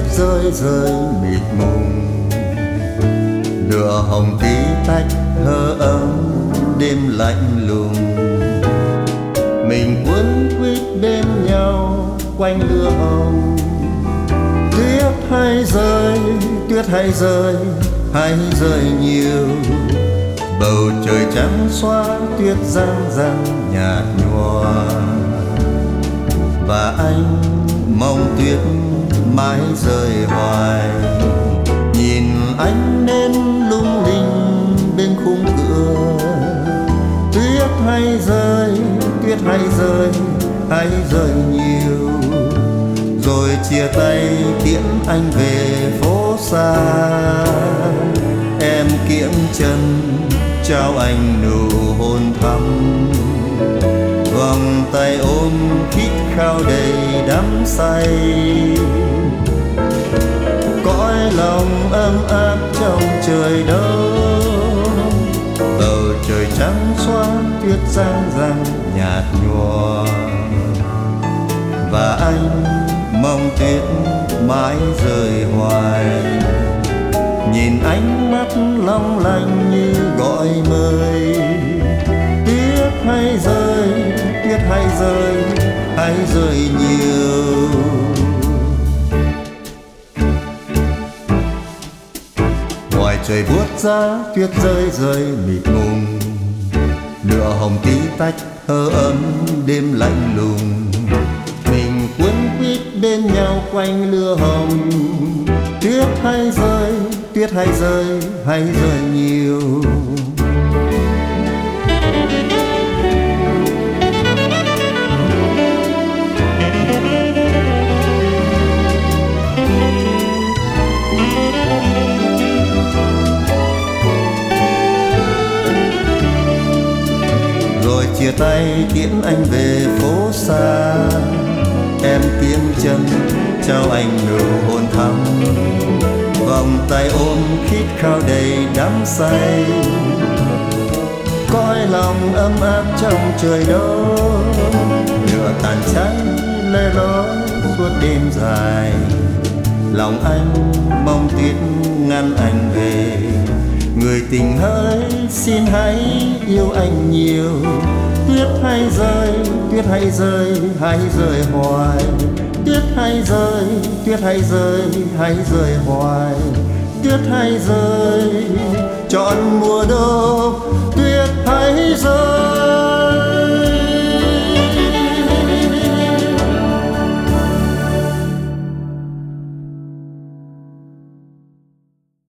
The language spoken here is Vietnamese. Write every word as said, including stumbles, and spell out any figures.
rơi rơi mịt mùng. Lửa hồng tí tách hơ ấm đêm lạnh lùng. Mình quấn quýt bên nhau quanh lửa hồng. Tuyết hay rơi, tuyết hay rơi, hay rơi nhiều. Bầu trời trắng xóa, tuyết răng răng nhạt nhòa. Và anh mong tuyết mãi rơi hoài. Nhìn ánh nến lung linh bên khung cửa. Tuyết hay rơi, tuyết hay rơi, hay rơi nhiều. Rồi chia tay tiễn anh về phố xa. Em kiễng chân trao anh nụ hôn thắm. Vòng tay ôm khít khao đầy đắm say. Cõi lòng ấm áp trong trời đông. Bầu trời trắng xóa, tuyết răng răng nhạt nhòa. Và anh mong tuyết mãi rơi hoài. Nhìn ánh mắt long lanh như gọi mời. Tuyết hay rơi, tuyết hay rơi, hay rơi nhiều. Ngoài trời buốt giá, tuyết rơi rơi mịt mùng. Lửa hồng tí tách hơ ấm đêm lạnh lùng. Mình quấn quýt bên nhau quanh lửa hồng. Tuyết hay rơi, tuyết hay rơi, hay rơi nhiều. Rồi chia tay tiễn anh về phố xa. Em kiễng chân trao anh nụ hôn thắm. Vòng tay ôm khít khao đầy đắm say. Cõi lòng ấm áp trong trời đông. Lửa tàn cháy lê ló suốt đêm dài. Lòng anh mong tuyết ngăn anh về. Người tình hỡi xin hãy yêu anh nhiều. Tuyết hay rơi, tuyết hay rơi, hay rơi hoài. Tuyết hay rơi, tuyết hay rơi, hay rơi hoài. Tuyết hay rơi.